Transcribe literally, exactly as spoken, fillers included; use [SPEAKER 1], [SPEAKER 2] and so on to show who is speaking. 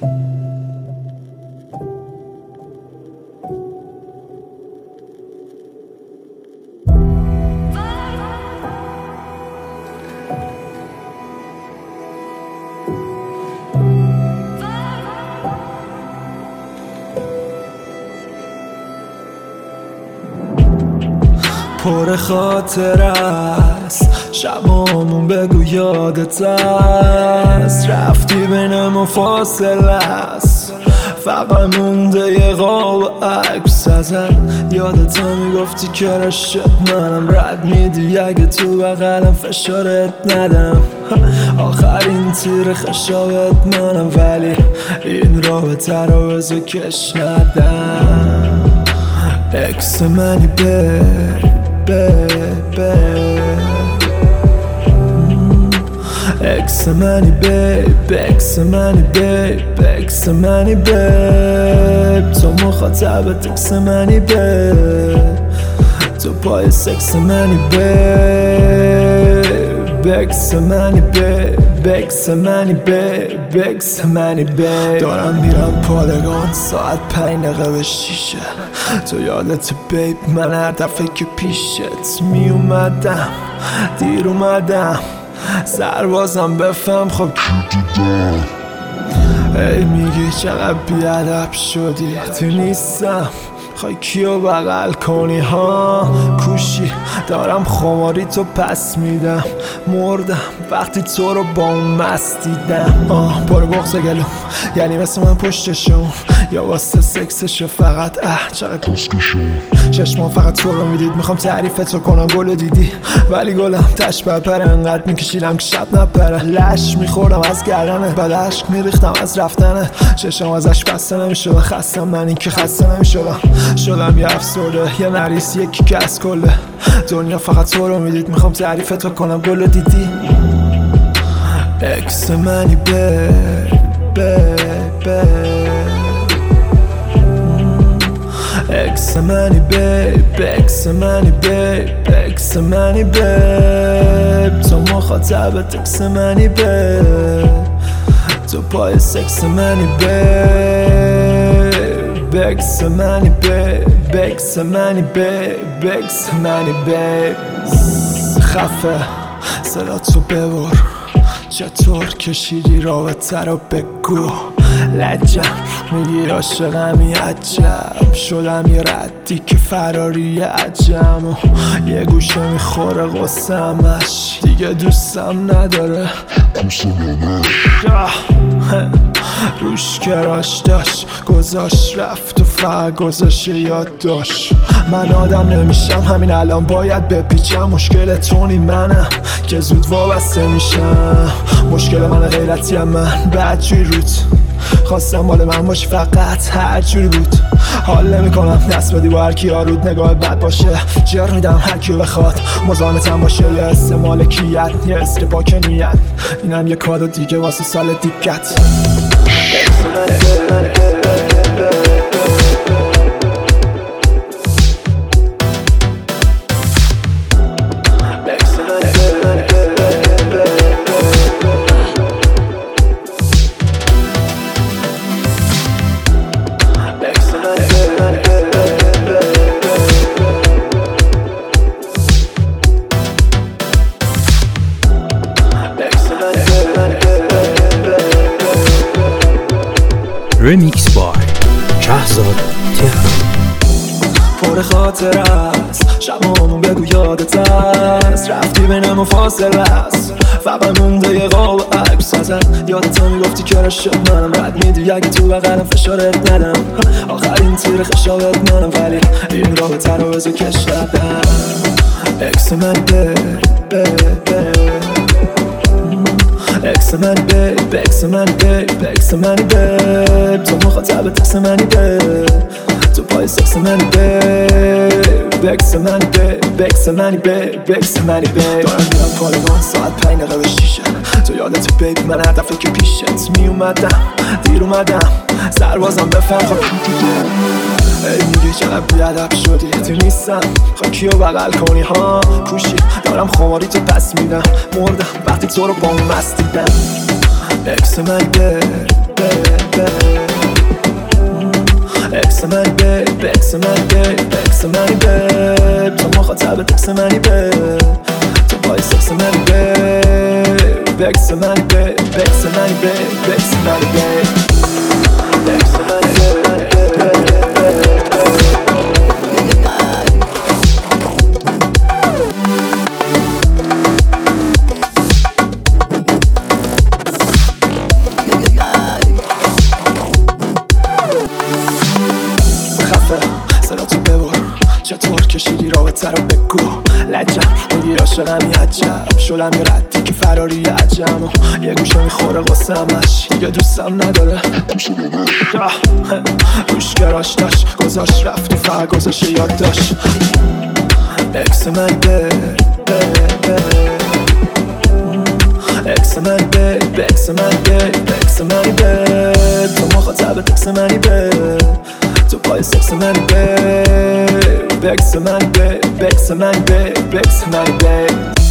[SPEAKER 1] پر خاطر است شبامون بگو یادت است رفتی بینمون فاصله است فقط مونده یه قاب عکس ازت یادت میگفتی که رشت منم رد میدی اگه تو بغلم فشارت ندم آخرین تیر خشابت منم ولی این رابطه رو بزو کش ندم اکس منی بر بر بر اکس منی بیب اکس منی بیب اکس منی بیب تو مخاطبت اکس منی بیب تو پای سکس منی بیب اکس منی بیب اکس منی بیب اکس منی بیب دارم میرم پادگان ساعت پنج دقیقه به شیشه تو یادت بیب من هر دفعه که پیشت می اومدم دیر اومدم سربازم بفهم خب ای میگی چقدر بیادب شدی تو نیستم خواهی کیو بغل کنی ها کوشی دارم خماری تو پس میدم مردم وقتی تو رو با اون مست دیدم آه برو بغض گلوم یعنی مثل من پشتشون یا واسه سکسشو فقط اه چقدر کسکشون چشمان فقط تو رو میدید میخوام تعریفتو کنم گلو دیدی ولی گلم تش بپره انقدر میکشیدم که شب نپره لش میخوردم از گردنه بعد عشق میریختم از رفتنه چشم ازش بسته نمیشده خستم من این که خسته نمیشدم شدم یه افسرده یه نریس یکی که از کله دنیا فقط تو رو میدید میخوام تعریفتو کنم گلو دیدی اکس منی بر بر بر اکس منی بیب اکس منی بیب اکس منی بیب تو مخاطبت اکس منی بیب تو پای سکس منی بیب اکس منی بیب اکس منی بیب اکس منی بیب خفه صدا تو ببر چطور کشیدی رابطه رو بگو لجم میگی عاشقمی عجب شدم یه ردی که فراری عجم و یه گوشه میخوره غصمش دیگه دوستم نداره روش کراش داشت گذاشت رفت و فقط گذاشت یاد داشت من آدم نمیشم همین الان باید بپیچم مشکل تونی منم که زود وابسته میشم مشکل من غیرتیم من بدجوری روت خواستم مال من باشی فقط هر جوری بود حال نمی کنم دست بدی با هر کی آرود نگاه بد باشه جر میدم هر کی بخواد مزاحمتم باشه یه حس مالکیت یه حس پاک نیت اینم یه کادو دیگه واسه سال دیگت
[SPEAKER 2] رمیکس بای شهزاد تهران
[SPEAKER 1] پر خاطر است شبامون بگو یادت است رفتی بینمون فاصله است فقط مونده یه قاب عکس ازت یادت میگفتی که رشت منم رد میدی اگه تو بغلم فشارت ندم آخرین تیر خشابت منم ولی این رابطه رو بزو کش ندم اکس من بر بر بر اکس منی بیب اکس منی بیب اکس منی بیب تو مخاطبت اکس منی بیب تو پای سکس منی بیب اکس منی بیب اکس منی بیب اکس منی بیب دارم میرم پادگان ساعت پنج دقیقه به شیشه تو یادت بیب من هر دفعه که پیشت می اومدم دیر اومدم سربازم بفهم خب ای میگی چقدر بیادب شدی تو نیستم خواهی کیو بغل کنی ها کوشی دارم خماری تو پس میدم مردم وقتی تو رو با اون مست دیدم اکس منی بر بر اکس منی بیب اکس منی بیب اکس منی بیب تو مخاطبت اکس منی بیب تو پای سکس منی بیب اکس منی بیب اکس منی بیب اکس منی بیب اکس منی بیب چطور کشیدی رابطه رو بگو لجم میگیر عاشقم عجب شدم یه ردی که فراری عجم و یه گوشه میخوره قصه همش یه دوستم نداره گوشگراش داشت گذاشت رفتی فقط گذاشت یاد داشت اکس منی بیب اکس منی بیب اکس منی بیب اکس منی بیب تو مخاطبت اکس منی بیب تو پای سکس منی بیب اکس منی بیب اکس منی بیب اکس منی بیب